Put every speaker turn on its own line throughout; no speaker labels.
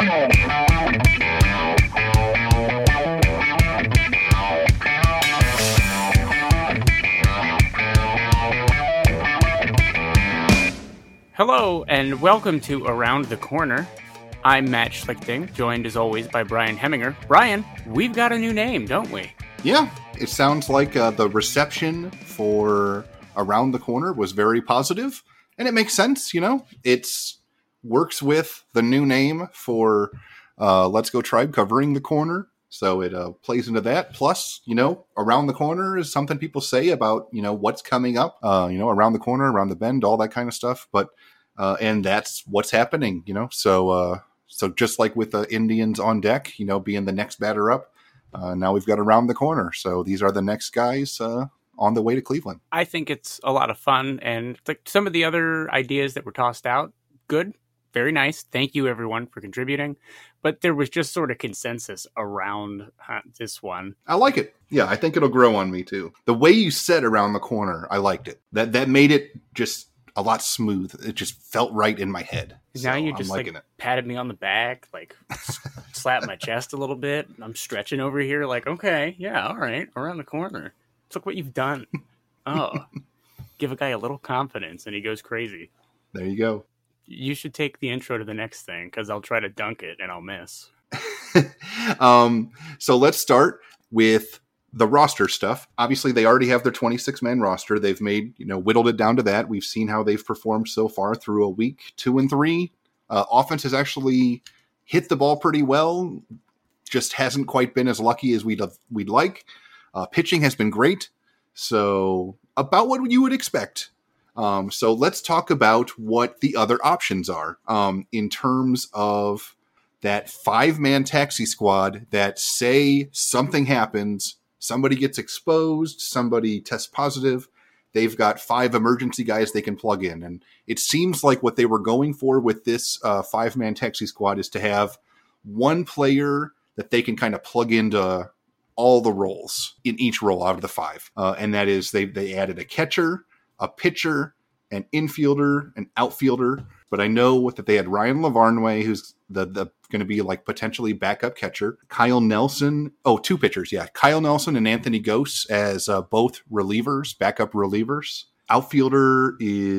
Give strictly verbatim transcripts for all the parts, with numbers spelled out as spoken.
Hello, and welcome to Around the Corner. I'm Matt Schlichting, joined as always by Brian Heminger. Brian, we've got a new name, don't we?
Yeah, it sounds like uh, the reception for Around the Corner was very positive, and it makes sense, you know? It's works with the new name for uh, Let's Go Tribe covering the corner, so it uh, plays into that. Plus, you know, around the corner is something people say about, you know, what's coming up, uh, you know, around the corner, around the bend, all that kind of stuff. But uh, and that's what's happening, you know. So uh, so just like with the Indians on deck, you know, being the next batter up, uh, now we've got around the corner. So these are the next guys uh, on the way to Cleveland.
I think it's a lot of fun, and like some of the other ideas that were tossed out, good. Very nice. Thank you, everyone, for contributing. But there was just sort of consensus around uh, this one.
I like it. Yeah, I think it'll grow on me, too. The way you said around the corner, I liked it. That that made it just a lot smooth. It just felt right in my head.
Now
so
you just like
it.
patted me on the back, like slapped my chest a little bit. I'm stretching over here like, okay, yeah, all right, around the corner. Look what you've done. Oh, give a guy a little confidence and he goes crazy.
There you go.
You should take the intro to the next thing, because I'll try to dunk it and I'll miss.
um, so let's start with the roster stuff. Obviously, they already have their twenty-six man roster. They've made, you know, whittled it down to that. We've seen how they've performed so far through a week, two and three. Uh, offense has actually hit the ball pretty well. Just hasn't quite been as lucky as we'd have, we'd like. Uh, pitching has been great. So about what you would expect. Um, so let's talk about what the other options are um, in terms of that five-man taxi squad that say something happens, somebody gets exposed, somebody tests positive, they've got five emergency guys they can plug in. And it seems like what they were going for with this uh, five-man taxi squad is to have one player that they can kind of plug into all the roles in each role out of the five. Uh, and that is they they added a catcher, a pitcher, an infielder, an outfielder. But I know that they had Ryan Lavarnway, who's the, the going to be like potentially backup catcher. Kyle Nelson. Oh, two pitchers. Yeah. Kyle Nelson and Anthony Gose as uh, both relievers, backup relievers. Outfielder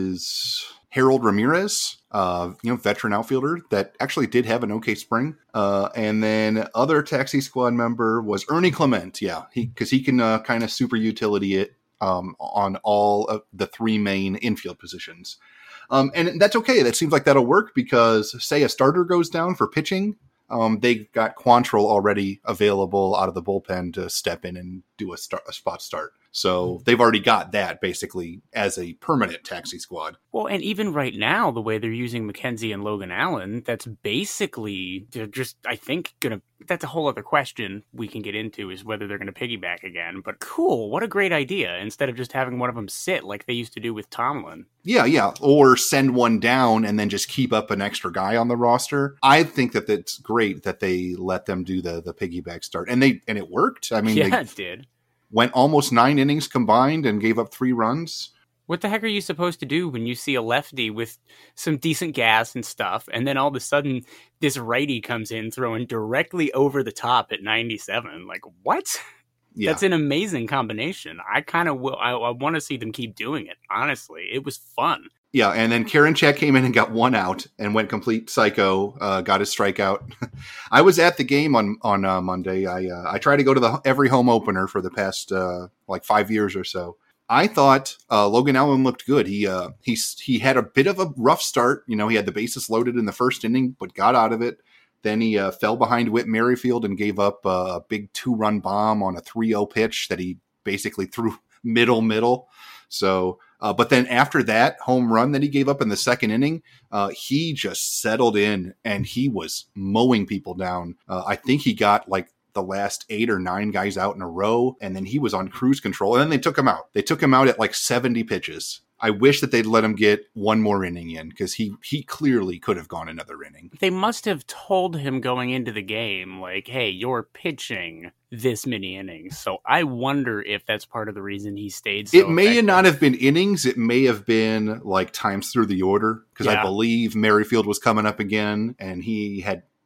is Harold Ramirez, uh, you know, veteran outfielder that actually did have an okay spring. Uh, and then other taxi squad member was Ernie Clement. Yeah. He, cause he can uh, kind of super utility it. Um, on all of the three main infield positions. Um, and that's okay. That seems like that'll work because, say, a starter goes down for pitching, um, they've got Quantrill already available out of the bullpen to step in and do a, start, a spot start. So they've already got that basically as a permanent taxi squad.
Well, and even right now, the way they're using McKenzie and Logan Allen, that's basically they're just, I think, going to, that's a whole other question we can get into is whether they're going to piggyback again. But cool, what a great idea. Instead of just having one of them sit like they used to do with Tomlin.
Yeah, yeah. Or send one down and then just keep up an extra guy on the roster. I think that that's great that they let them do the, the piggyback start. And they and it worked. I mean,
yeah,
they,
it did.
Went almost nine innings combined and gave up three runs.
What the heck are you supposed to do when you see a lefty with some decent gas and stuff, and then all of a sudden this righty comes in throwing directly over the top at ninety-seven? Like, what? Yeah. That's an amazing combination. I kind of will. I, I want to see them keep doing it. Honestly, it was fun.
Yeah, and then Karinchak came in and got one out and went complete psycho. Uh, got his strikeout. I was at the game on on uh, Monday. I uh, I try to go to the every home opener for the past uh, like five years or so. I thought uh, Logan Allen looked good. He uh, he he had a bit of a rough start. You know, he had the bases loaded in the first inning, but got out of it. Then he uh, fell behind Whit Merrifield and gave up a big two-run bomb on a three oh pitch that he basically threw middle middle. So. Uh, but then after that home run that he gave up in the second inning, uh, he just settled in and he was mowing people down. Uh, I think he got like the last eight or nine guys out in a row, and then he was on cruise control. And then they took him out. They took him out at like seventy pitches. I wish that they'd let him get one more inning in because he, he clearly could have gone another inning.
They must have told him going into the game, like, hey, you're pitching this many innings. So I wonder if that's part of the reason he stayed so
It may
effective.
not have been innings. It may have been like times through the order because
Yeah.
I believe Merrifield was coming up again and he had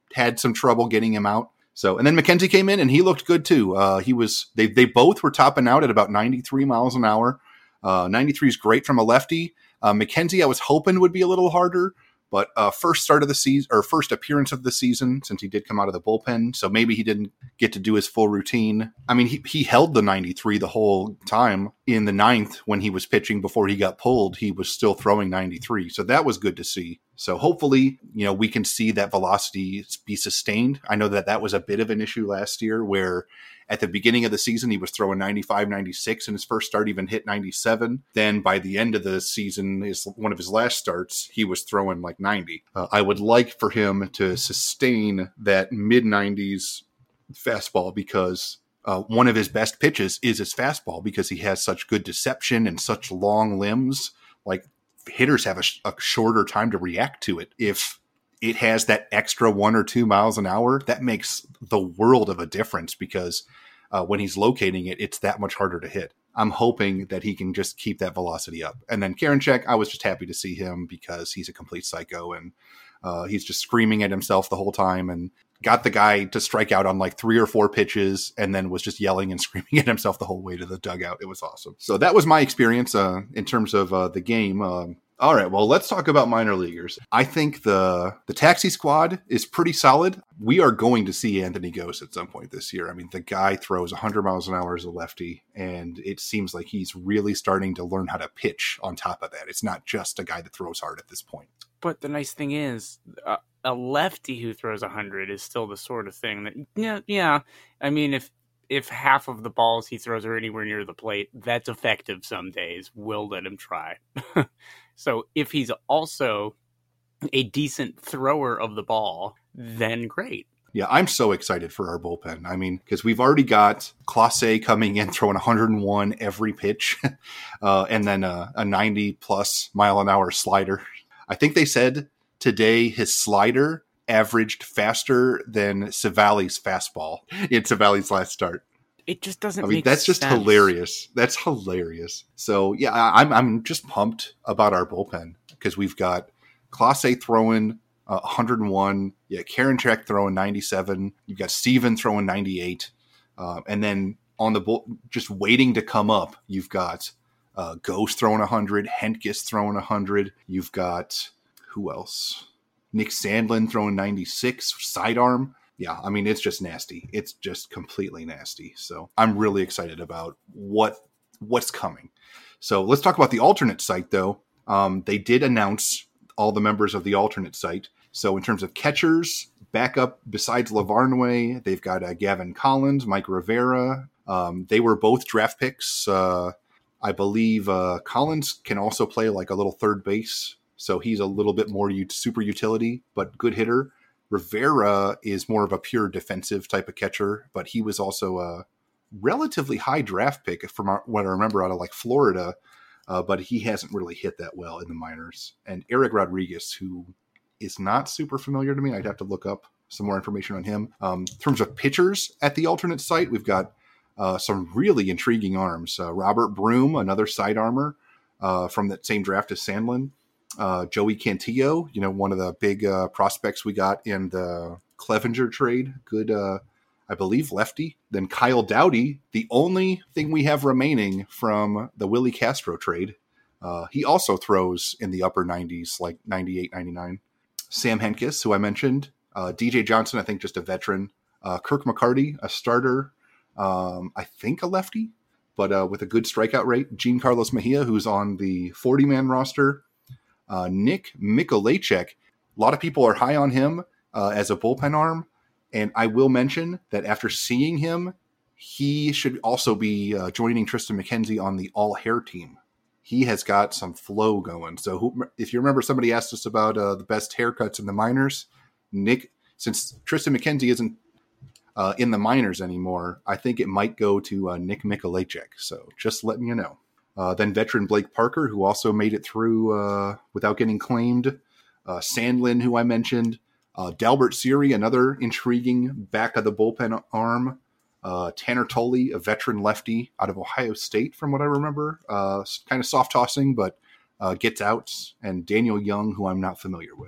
had some trouble getting him out. So, and then McKenzie came in and he looked good too. Uh, he was, they, they both were topping out at about ninety-three miles an hour. Uh, ninety-three is great from a lefty. Uh, McKenzie, I was hoping would be a little harder, but uh, first start of the season or first appearance of the season since he did come out of the bullpen. So maybe he didn't get to do his full routine. I mean, he, he held the ninety-three the whole time. In the ninth, when he was pitching before he got pulled, he was still throwing ninety-three. So that was good to see. So hopefully, you know, we can see that velocity be sustained. I know that that was a bit of an issue last year where at the beginning of the season, he was throwing ninety-five, ninety-six, and his first start even hit ninety-seven. Then by the end of the season, his, one of his last starts, he was throwing like ninety. Uh, I would like for him to sustain that mid nineties fastball because uh, one of his best pitches is his fastball because he has such good deception and such long limbs. Like, hitters have a, sh- a shorter time to react to it. If it has that extra one or two miles an hour, that makes the world of a difference because uh, when he's locating it, it's that much harder to hit. I'm hoping that he can just keep that velocity up. And then Karinchak, I was just happy to see him because he's a complete psycho and uh, he's just screaming at himself the whole time and got the guy to strike out on like three or four pitches and then was just yelling and screaming at himself the whole way to the dugout. It was awesome. So that was my experience uh, in terms of uh, the game. Um, all right, well, let's talk about minor leaguers. I think the the taxi squad is pretty solid. We are going to see Anthony Gose at some point this year. I mean, the guy throws one hundred miles an hour as a lefty, and it seems like he's really starting to learn how to pitch on top of that. It's not just a guy that throws hard at this point.
But the nice thing is, uh, a lefty who throws one hundred is still the sort of thing that, yeah, yeah. I mean, if if half of the balls he throws are anywhere near the plate, that's effective some days. We'll let him try. So if he's also a decent thrower of the ball, then great.
Yeah, I'm so excited for our bullpen. I mean, because we've already got Clase coming in, throwing one hundred one every pitch, uh, and then a, a ninety plus mile an hour slider. I think they said today his slider averaged faster than Savali's fastball in Savali's last start.
It just doesn't
I mean,
make
that's just
sense.
hilarious. That's hilarious. So, yeah, I'm I'm just pumped about our bullpen because we've got Clase throwing uh, one hundred one, yeah, Karinchak throwing ninety-seven, you've got Steven throwing ninety-eight, uh, and then on the bull, just waiting to come up, you've got uh, Gose throwing one hundred, Hentges throwing one hundred, you've got, who else? Nick Sandlin throwing ninety-six, sidearm. Yeah, I mean, it's just nasty. It's just completely nasty. So I'm really excited about what what's coming. So let's talk about the alternate site, though. Um, they did announce all the members of the alternate site. So in terms of catchers, backup besides Lavarnway, they've got uh, Gavin Collins, Mike Rivera. Um, they were both draft picks. Uh, I believe uh, Collins can also play like a little third base. So he's a little bit more u- super utility, but good hitter. Rivera is more of a pure defensive type of catcher, but he was also a relatively high draft pick from our, what I remember out of like Florida, uh, but he hasn't really hit that well in the minors. And Eric Rodriguez, who is not super familiar to me, I'd have to look up some more information on him. Um, in terms of pitchers at the alternate site, we've got uh, some really intriguing arms. Uh, Robert Broom, another side armor uh, from that same draft as Sandlin. Uh, Joey Cantillo, you know, one of the big uh, prospects we got in the Clevenger trade. Good, uh, I believe, lefty. Then Kyle Dowdy, the only thing we have remaining from the Willie Castro trade. Uh, he also throws in the upper nineties, like ninety-eight, ninety-nine. Sam Hentges, who I mentioned. Uh, D J Johnson, I think just a veteran. Uh, Kirk McCarty, a starter. Um, I think a lefty, but uh, with a good strikeout rate. Gene Carlos Mejia, who's on the forty-man roster. Uh, Nick Mikolajczyk, a lot of people are high on him uh, as a bullpen arm. And I will mention that after seeing him, he should also be uh, joining Tristan McKenzie on the all-hair team. He has got some flow going. So who, if you remember, somebody asked us about uh, the best haircuts in the minors. Nick, since Tristan McKenzie isn't uh, in the minors anymore, I think it might go to uh, Nick Mikolajczyk. So just letting you know. Uh, then veteran Blake Parker, who also made it through uh, without getting claimed. Uh, Sandlin, who I mentioned. Uh, Dalbert Siri, another intriguing back of the bullpen arm. Uh, Tanner Tolley, a veteran lefty out of Ohio State, from what I remember. Uh, kind of soft tossing, but uh, gets outs. And Daniel Young, who I'm not familiar with. Uh,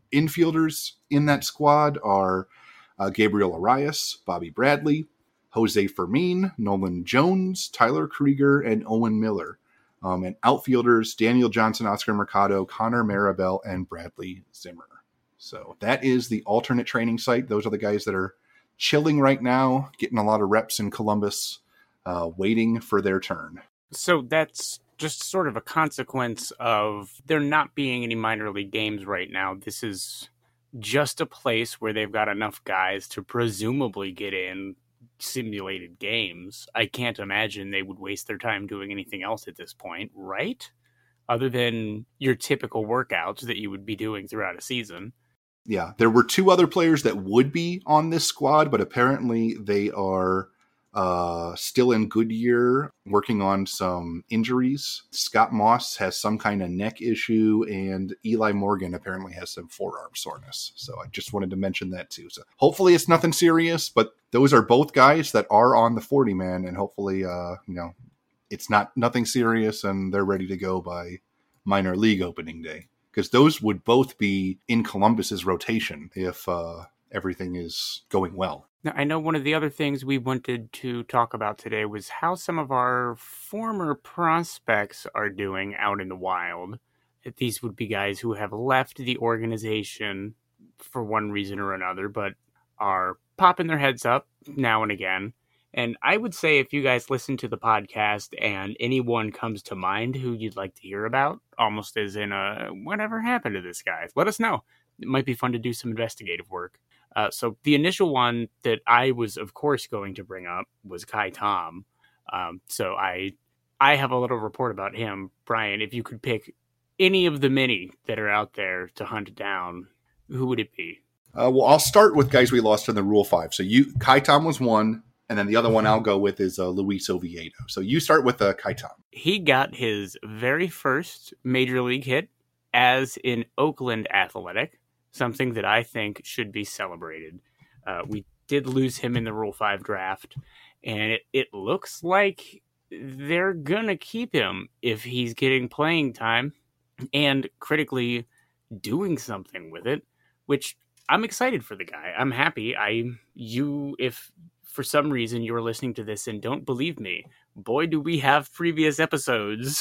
infielders in that squad are uh, Gabriel Arias, Bobby Bradley, Jose Fermin, Nolan Jones, Tyler Krieger, and Owen Miller. Um, and outfielders, Daniel Johnson, Oscar Mercado, Connor Maribel, and Bradley Zimmer. So that is the alternate training site. Those are the guys that are chilling right now, getting a lot of reps in Columbus, uh, waiting for their turn.
So that's just sort of a consequence of there not being any minor league games right now. This is just a place where they've got enough guys to presumably get in simulated games. I can't imagine they would waste their time doing anything else at this point, right? Other than your typical workouts that you would be doing throughout a season.
Yeah, there were two other players that would be on this squad, but apparently they are uh, still in Goodyear working on some injuries. Scott Moss has some kind of neck issue, and Eli Morgan apparently has some forearm soreness. So I just wanted to mention that too. So hopefully it's nothing serious, but those are both guys that are on the forty man, and hopefully, uh, you know, it's not nothing serious and they're ready to go by minor league opening day. Because those would both be in Columbus's rotation if uh, everything is going well.
Now, I know one of the other things we wanted to talk about today was how some of our former prospects are doing out in the wild. These would be guys who have left the organization for one reason or another, but are popping their heads up now and again. And I would say if you guys listen to the podcast and anyone comes to mind who you'd like to hear about, almost as in a, whatever happened to this guy, let us know. It might be fun to do some investigative work. Uh, so the initial one that I was, of course, going to bring up was Kai Tom. Um, so I I have a little report about him. Brian, if you could pick any of the many that are out there to hunt down, who would it be?
Uh, well, I'll start with guys we lost in the Rule five. So you, Kai Tom was one. And then the other one I'll go with is uh, Luis Oviedo. So you start with uh, Kai Tom.
He got his very first major league hit as in Oakland Athletic, something that I think should be celebrated. Uh, we did lose him in the Rule five draft, and it, it looks like they're going to keep him if he's getting playing time and critically doing something with it, which I'm excited for the guy. I'm happy. I, you, if... for some reason you're listening to this and don't believe me, boy, do we have previous episodes.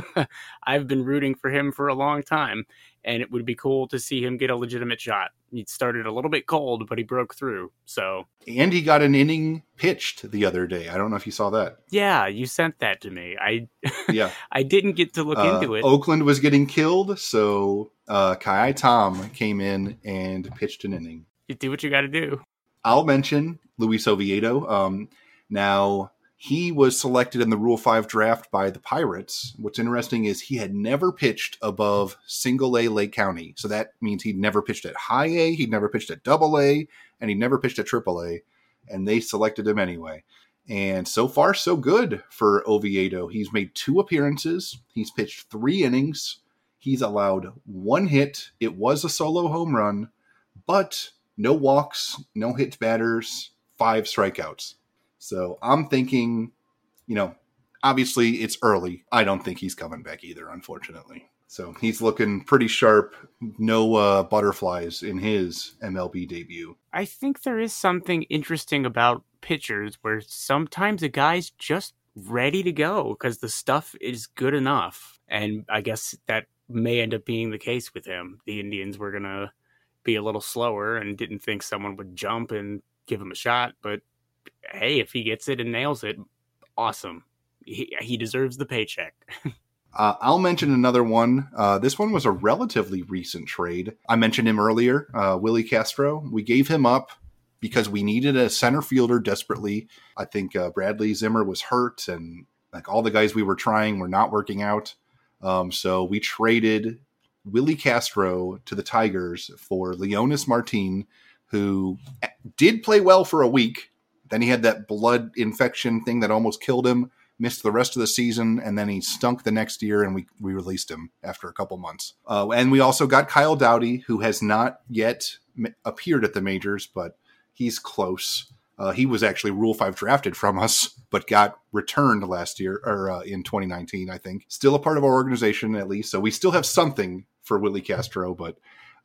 I've been rooting for him for a long time, and it would be cool to see him get a legitimate shot. He started a little bit cold, but he broke through. So,
and he got an inning pitched the other day. I don't know if you saw that.
Yeah, you sent that to me. I
yeah,
I didn't get to look
uh,
into it.
Oakland was getting killed, so uh, Kai Tom came in and pitched an inning.
You do what you got to do.
I'll mention Luis Oviedo. Um, now, he was selected in the Rule five draft by the Pirates. What's interesting is he had never pitched above single A Lake County. So that means he'd never pitched at high A, he'd never pitched at double A, and he'd never pitched at triple A. And they selected him anyway. And so far, so good for Oviedo. He's made two appearances. He's pitched three innings. He's allowed one hit. It was a solo home run, but no walks, no hit batters, five strikeouts. So I'm thinking, you know, obviously it's early. I don't think he's coming back either, unfortunately. So he's looking pretty sharp. No uh, butterflies in his M L B debut.
I think there is something interesting about pitchers where sometimes a guy's just ready to go because the stuff is good enough. And I guess that may end up being the case with him. The Indians were going to be a little slower and didn't think someone would jump and give him a shot, but hey, if he gets it and nails it, awesome. He, he deserves the paycheck.
uh, I'll mention another one. Uh, this one was a relatively recent trade. I mentioned him earlier, uh, Willie Castro. We gave him up because we needed a center fielder desperately. I think uh, Bradley Zimmer was hurt, and like all the guys we were trying were not working out. Um, so we traded Willie Castro to the Tigers for Leonis Martin, who did play well for a week. Then he had that blood infection thing that almost killed him, missed the rest of the season, and then he stunk the next year, and we, we released him after a couple months. Uh, and we also got Kyle Dowdy, who has not yet m- appeared at the majors, but he's close. Uh, he was actually Rule five drafted from us, but got returned last year, or uh, in twenty nineteen, I think. Still a part of our organization, at least, so we still have something for Willie Castro, but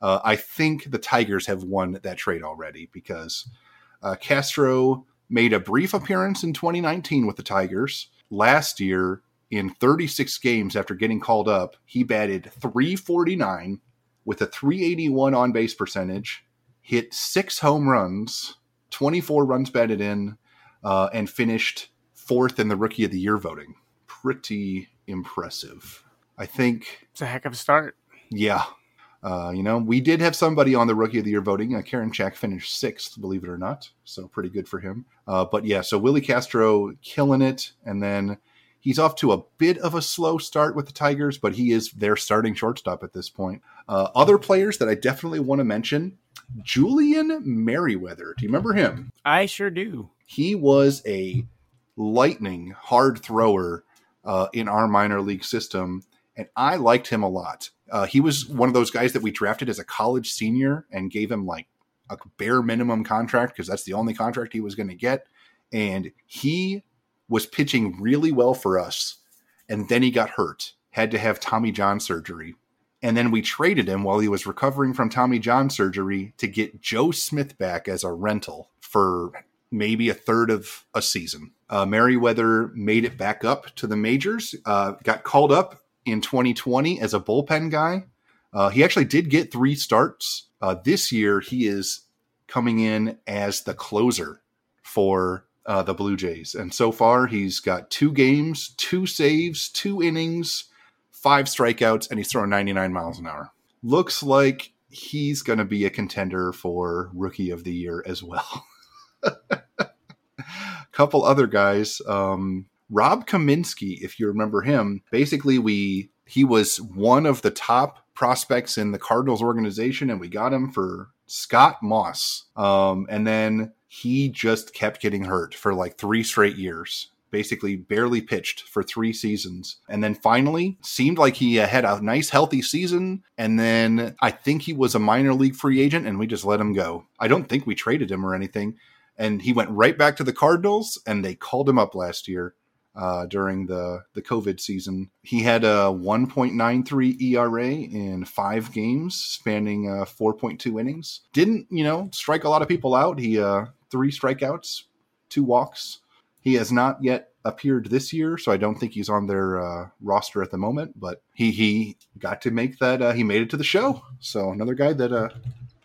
Uh, I think the Tigers have won that trade already because uh, Castro made a brief appearance in twenty nineteen with the Tigers. Last year, in thirty-six games after getting called up, he batted three forty-nine with a three eighty-one on-base percentage, hit six home runs, twenty-four runs batted in, uh, and finished fourth in the Rookie of the Year voting. Pretty impressive. I think...
It's a heck of a start.
Yeah. Uh, you know, we did have somebody on the Rookie of the Year voting. Uh, Karinchak finished sixth, believe it or not. So pretty good for him. Uh, but yeah, so Willie Castro killing it. And then he's off to a bit of a slow start with the Tigers, but he is their starting shortstop at this point. Uh, other players that I definitely want to mention, Julian Merriweather. Do you remember him?
I sure do.
He was a lightning hard thrower uh, in our minor league system, and I liked him a lot. Uh, he was one of those guys that we drafted as a college senior and gave him like a bare minimum contract because that's the only contract he was going to get. And he was pitching really well for us. And then he got hurt, had to have Tommy John surgery. And then we traded him while he was recovering from Tommy John surgery to get Joe Smith back as a rental for maybe a third of a season. Uh, Merriweather made it back up to the majors, uh, got called up in twenty twenty as a bullpen guy. Uh, he actually did get three starts. Uh, this year, he is coming in as the closer for uh, the Blue Jays. And so far, he's got two games, two saves, two innings, five strikeouts, and he's throwing ninety-nine miles an hour. Looks like he's going to be a contender for Rookie of the Year as well. Couple other guys. Um, Rob Kaminsky, if you remember him, basically we he was one of the top prospects in the Cardinals organization, and we got him for Scott Moss. Um, and then he just kept getting hurt for like three straight years. Basically barely pitched for three seasons. And then finally seemed like he had a nice healthy season. And then I think he was a minor league free agent and we just let him go. I don't think we traded him or anything. And he went right back to the Cardinals and they called him up last year uh, during the, the COVID season. He had a one point nine three E R A in five games spanning uh, four point two innings. Didn't, you know, strike a lot of people out. He uh, three strikeouts, two walks. He has not yet appeared this year, so I don't think he's on their uh, roster at the moment, but he he got to make that, uh, he made it to the show. So another guy that uh,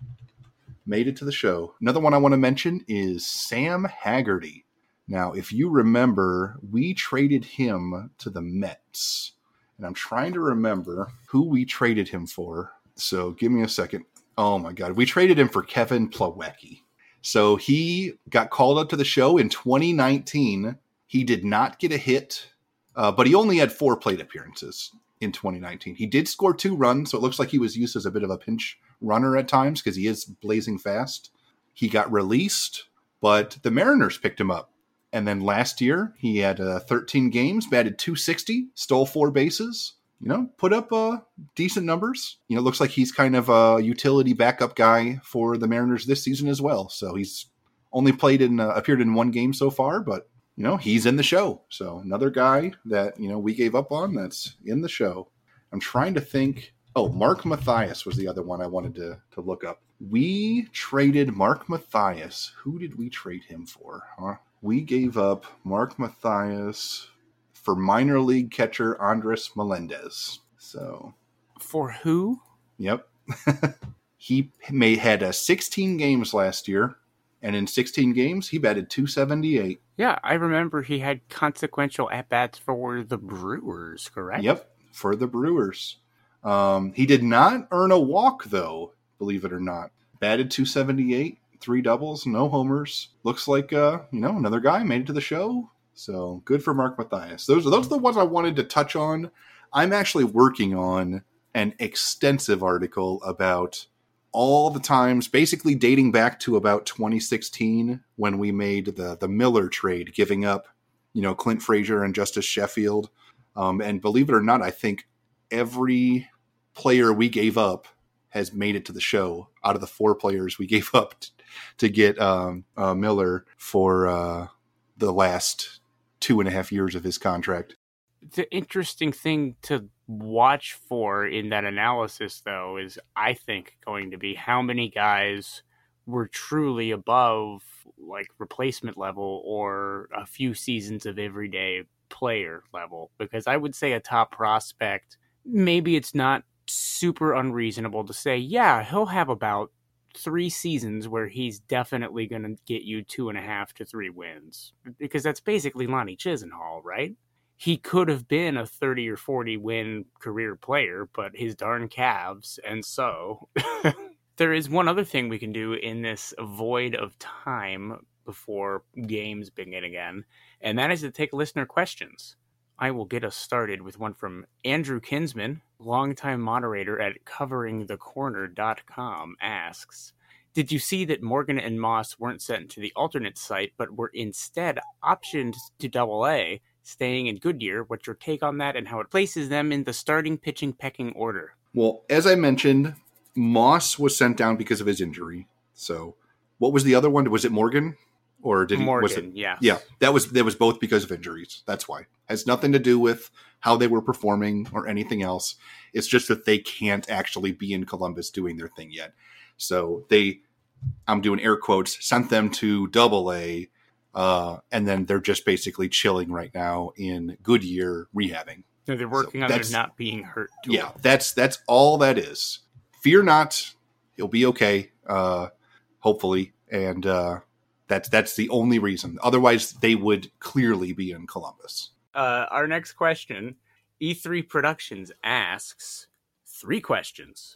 made it to the show. Another one I want to mention is Sam Haggerty. Now, if you remember, we traded him to the Mets, and I'm trying to remember who we traded him for. So give me a second. Oh my God. We traded him for Kevin Plawecki. So he got called up to the show in twenty nineteen. He did not get a hit, uh, but he only had four plate appearances in twenty nineteen. He did score two runs, so it looks like he was used as a bit of a pinch runner at times because he is blazing fast. He got released, but the Mariners picked him up. And then last year, he had uh, thirteen games, batted two sixty, stole four bases. You know, put up uh, decent numbers. You know, looks like he's kind of a utility backup guy for the Mariners this season as well. So he's only played in, uh, appeared in one game so far, but, you know, he's in the show. So another guy that, you know, we gave up on that's in the show. I'm trying to think. Oh, Mark Mathias was the other one I wanted to, to look up. We traded Mark Mathias. Who did we trade him for? Huh? We gave up Mark Mathias for minor league catcher Andres Melendez. So,
for who?
Yep. He may had uh, sixteen games last year, and in sixteen games, he batted two seventy-eight.
Yeah, I remember he had consequential at-bats for the Brewers, correct?
Yep, for the Brewers. Um, he did not earn a walk, though, believe it or not. Batted two seventy-eight, three doubles, no homers. Looks like, uh, you know, another guy made it to the show. So good for Mark Mathias. Those, those are the ones I wanted to touch on. I'm actually working on an extensive article about all the times, basically dating back to about twenty sixteen when we made the, the Miller trade, giving up, you know, Clint Frazier and Justice Sheffield. Um, and believe it or not, I think every player we gave up has made it to the show out of the four players we gave up t- to get um, uh, Miller for uh, the last two and a half years of his contract.
The interesting thing to watch for in that analysis, though, is I think going to be how many guys were truly above like replacement level or a few seasons of everyday player level. Because I would say a top prospect, maybe it's not super unreasonable to say, yeah, he'll have about three seasons where he's definitely going to get you two and a half to three wins. Because that's basically Lonnie Chisenhall, right? He could have been a thirty or forty win career player, but his darn calves. And so there is one other thing we can do in this void of time before games begin again, and that is to take listener questions. I will get us started with one from Andrew Kinsman, longtime moderator at covering the corner dot com, asks, did you see that Morgan and Moss weren't sent to the alternate site, but were instead optioned to double A, staying in Goodyear? What's your take on that and how it places them in the starting pitching pecking order?
Well, as I mentioned, Moss was sent down because of his injury. So what was the other one? Was it Morgan? Or did he?
Morgan,
was it,
yes.
Yeah, that was that was both because of injuries. That's why. Has nothing to do with how they were performing or anything else. It's just that they can't actually be in Columbus doing their thing yet. So they, I'm doing air quotes, sent them to Double A, uh, and then they're just basically chilling right now in Goodyear rehabbing.
No, they're working so on their not being hurt. Tool.
Yeah, that's that's all that is. Fear not, he'll be okay. Uh, hopefully, and. Uh, That's that's the only reason. Otherwise, they would clearly be in Columbus.
Uh, our next question, E three Productions asks three questions.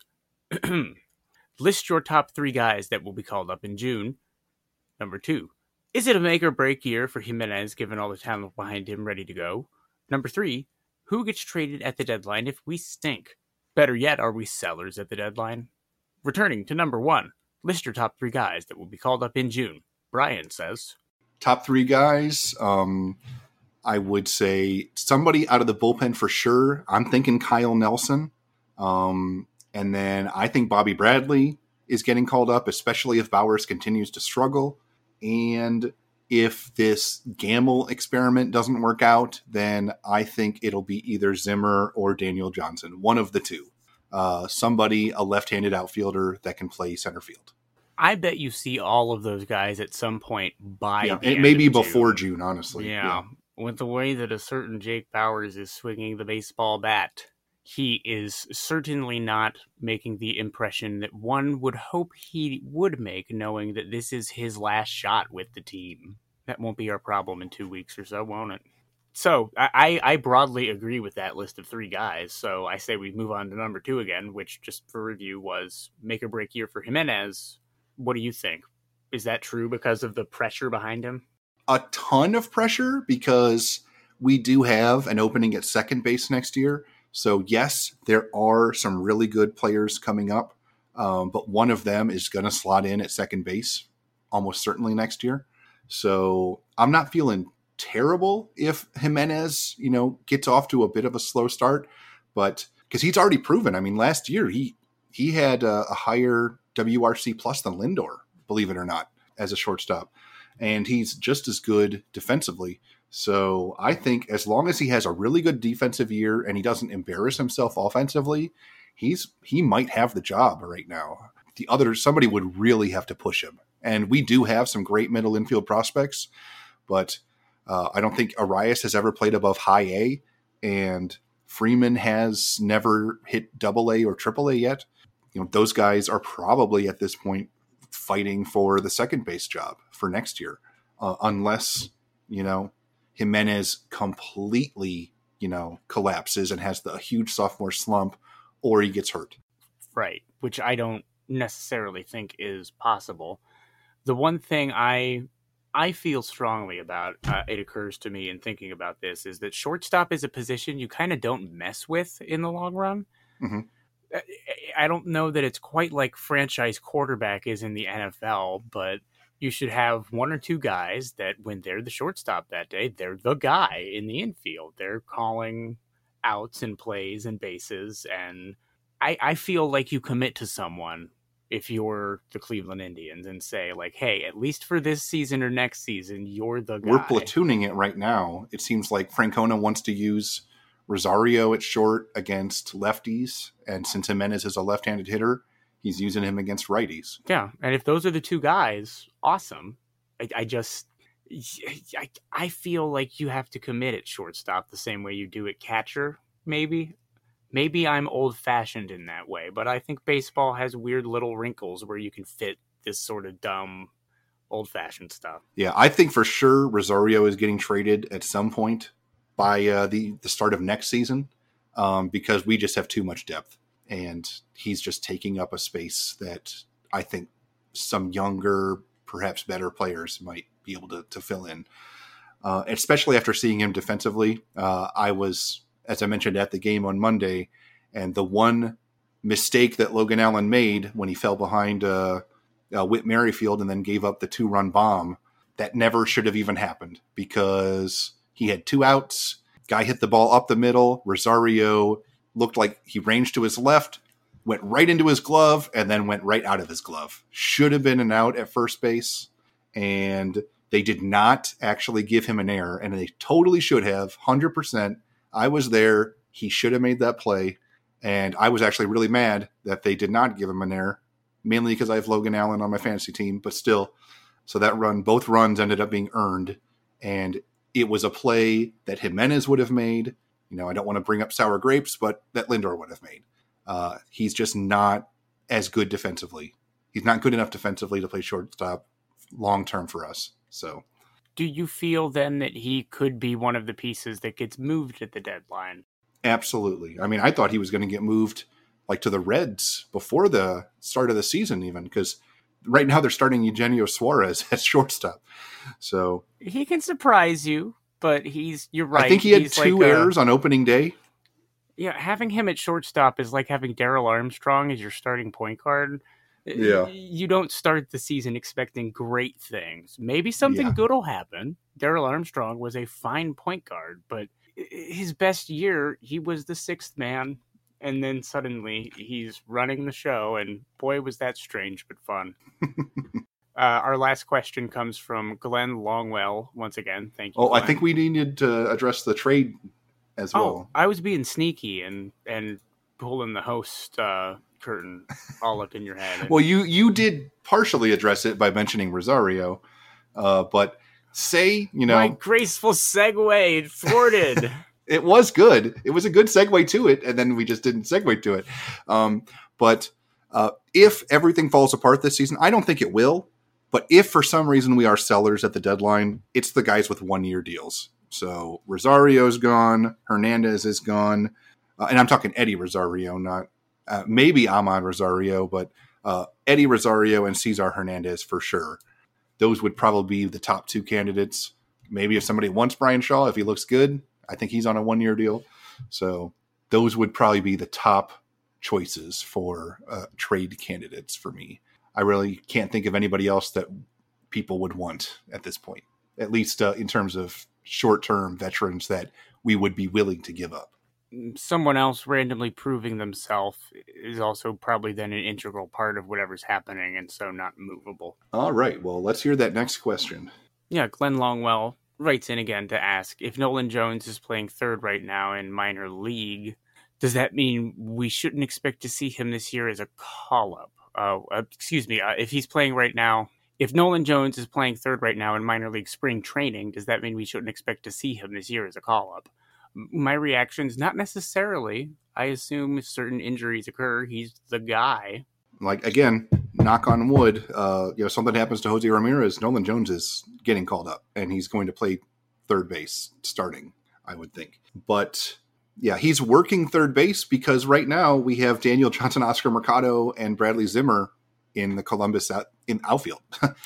List your top three guys that will be called up in June. Number two, is it a make or break year for Jimenez given all the talent behind him ready to go? Number three, who gets traded at the deadline if we stink? Better yet, are we sellers at the deadline? Returning to number one, list your top three guys that will be called up in June. Brian says.
Top three guys, um, I would say somebody out of the bullpen for sure. I'm thinking Kyle Nelson. Um, and then I think Bobby Bradley is getting called up, especially if Bowers continues to struggle. And if this Gamble experiment doesn't work out, then I think it'll be either Zimmer or Daniel Johnson, one of the two. Uh, somebody, a left-handed outfielder that can play center field.
I bet you see all of those guys at some point by
yeah,
the
it
end
may be
of
before
June.
June, honestly.
Yeah. yeah, with the way that a certain Jake Bowers is swinging the baseball bat, he is certainly not making the impression that one would hope he would make, knowing that this is his last shot with the team. That won't be our problem in two weeks or so, won't it? So I, I broadly agree with that list of three guys. So I say we move on to number two again, which just for review was make or break year for Jimenez. What do you think? Is that true because of the pressure behind him?
A ton of pressure because we do have an opening at second base next year. So yes, there are some really good players coming up, um, but one of them is going to slot in at second base almost certainly next year. So I'm not feeling terrible if Jimenez, you know, gets off to a bit of a slow start, but because he's already proven. I mean, last year he he had a, a higher W R C plus than Lindor, believe it or not, as a shortstop. And he's just as good defensively. So I think as long as he has a really good defensive year and he doesn't embarrass himself offensively, he's he might have the job right now. The other, somebody would really have to push him. And we do have some great middle infield prospects, but uh, I don't think Arias has ever played above high A, and Freeman has never hit double A or triple A yet. You know, those guys are probably at this point fighting for the second base job for next year, uh, unless, you know, Jimenez completely, you know, collapses and has the huge sophomore slump or he gets hurt.
Right, which I don't necessarily think is possible. The one thing I I feel strongly about, uh, it occurs to me in thinking about this, is that shortstop is a position you kind of don't mess with in the long run.
Mm-hmm.
I don't know that it's quite like franchise quarterback is in the N F L, but you should have one or two guys that when they're the shortstop that day, they're the guy in the infield. They're calling outs and plays and bases. And I, I feel like you commit to someone if you're the Cleveland Indians and say like, hey, at least for this season or next season, you're the guy.
We're platooning it right now. It seems like Francona wants to use Rosario at short against lefties. And since Jimenez is a left-handed hitter, he's using him against righties.
Yeah, and if those are the two guys, awesome. I, I just, I, I feel like you have to commit at shortstop the same way you do at catcher, maybe. Maybe I'm old-fashioned in that way, but I think baseball has weird little wrinkles where you can fit this sort of dumb, old-fashioned stuff.
Yeah, I think for sure Rosario is getting traded at some point by uh, the, the start of next season um, because we just have too much depth. And he's just taking up a space that I think some younger, perhaps better players might be able to, to fill in, uh, especially after seeing him defensively. Uh, I was, as I mentioned, at the game on Monday, and the one mistake that Logan Allen made when he fell behind uh, uh, Whit Merrifield and then gave up the two-run bomb, that never should have even happened because he had two outs. Guy hit the ball up the middle. Rosario looked like he ranged to his left, went right into his glove, and then went right out of his glove. Should have been an out at first base, and they did not actually give him an error, and they totally should have, one hundred percent. I was there. He should have made that play, and I was actually really mad that they did not give him an error, mainly because I have Logan Allen on my fantasy team, but still. So that run, both runs ended up being earned, and it was a play that Jimenez would have made. You know, I don't want to bring up sour grapes, but that Lindor would have made. Uh, he's just not as good defensively. He's not good enough defensively to play shortstop long-term for us. So,
do you feel then that he could be one of the pieces that gets moved at the deadline?
Absolutely. I mean, I thought he was going to get moved like to the Reds before the start of the season even, because right now they're starting Eugenio Suarez at shortstop. So
he can surprise you, but he's, you're right.
I think he had
he's
two
like
errors
a,
on opening day.
Yeah, having him at shortstop is like having Darrell Armstrong as your starting point guard.
Yeah.
You don't start the season expecting great things. Maybe something
Yeah.
good will happen. Darrell Armstrong was a fine point guard, but his best year, he was the sixth man, and then suddenly he's running the show, and boy, was that strange but fun. Uh, our last question comes from Glenn Longwell. Once again, thank you.
Oh,
Glenn.
I think we needed to address the trade as well.
Oh, I was being sneaky and and pulling the host uh, curtain all up in your head.
Well, you you did partially address it by mentioning Rosario, uh, but say, you know,
my graceful segue, it thwarted.
It was good. It was a good segue to it, and then we just didn't segue to it. Um, but uh, if everything falls apart this season, I don't think it will. But if for some reason we are sellers at the deadline, it's the guys with one-year deals. So Rosario's gone, Hernandez is gone, uh, and I'm talking Eddie Rosario, not uh, maybe Ahmad Rosario, but uh, Eddie Rosario and Cesar Hernandez for sure. Those would probably be the top two candidates. Maybe if somebody wants Brian Shaw, if he looks good, I think he's on a one-year deal. So those would probably be the top choices for uh, trade candidates for me. I really can't think of anybody else that people would want at this point, at least uh, in terms of short-term veterans that we would be willing to give up.
Someone else randomly proving themselves is also probably then an integral part of whatever's happening, and so not movable.
All right, well, let's hear that next question.
Yeah, Glenn Longwell writes in again to ask, if Nolan Jones is playing third right now in minor league, does that mean we shouldn't expect to see him this year as a call-up? Uh, uh, excuse me, uh, if he's playing right now, if Nolan Jones is playing third right now in minor league spring training, does that mean we shouldn't expect to see him this year as a call-up? My reaction is not necessarily. I assume if certain injuries occur, he's the guy.
Like, again, knock on wood, uh, you know, something happens to Jose Ramirez, Nolan Jones is getting called up, and he's going to play third base starting, I would think. But yeah, he's working third base because right now we have Daniel Johnson, Oscar Mercado, and Bradley Zimmer in the Columbus out, in outfield.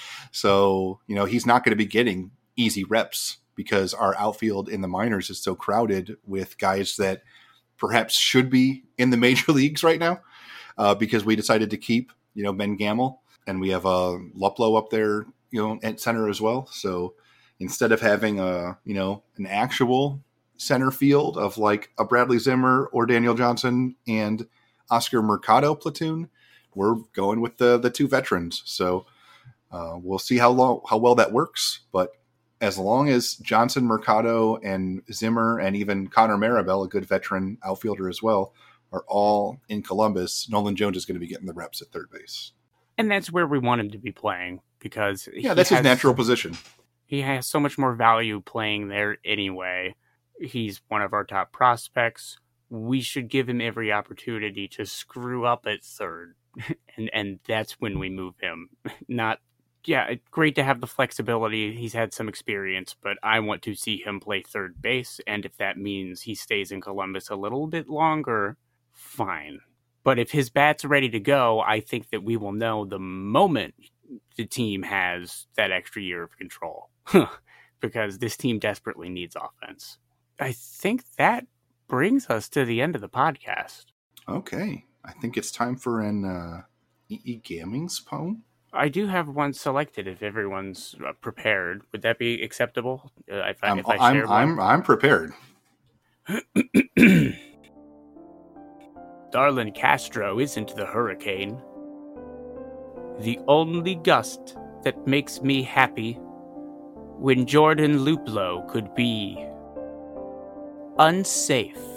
So, you know, he's not going to be getting easy reps because our outfield in the minors is so crowded with guys that perhaps should be in the major leagues right now uh, because we decided to keep, you know, Ben Gamel, and we have uh, Luplow up there, you know, at center as well. So instead of having a, you know, an actual center field of like a Bradley Zimmer or Daniel Johnson and Oscar Mercado platoon, we're going with the the two veterans. So uh, we'll see how long, how well that works. But as long as Johnson, Mercado, and Zimmer, and even Connor Maribel, a good veteran outfielder as well, are all in Columbus, Nolan Jones is going to be getting the reps at third base.
And that's where we want him to be playing, because
yeah, that's
has,
his natural position.
He has so much more value playing there anyway. He's one of our top prospects. We should give him every opportunity to screw up at third, and and that's when we move him. Not, yeah, great to have the flexibility. He's had some experience, but I want to see him play third base, and if that means he stays in Columbus a little bit longer, fine. But if his bat's ready to go, I think that we will know the moment the team has that extra year of control. Because this team desperately needs offense. I think that brings us to the end of the podcast.
Okay. I think it's time for an uh, E E. Gammings poem.
I do have one selected if everyone's uh, prepared. Would that be acceptable? Uh, if I,
I'm,
if I
I'm,
share
I'm, I'm prepared.
Darlin Castro isn't the hurricane. The only gust that makes me happy when Jordan Luplow could be unsafe.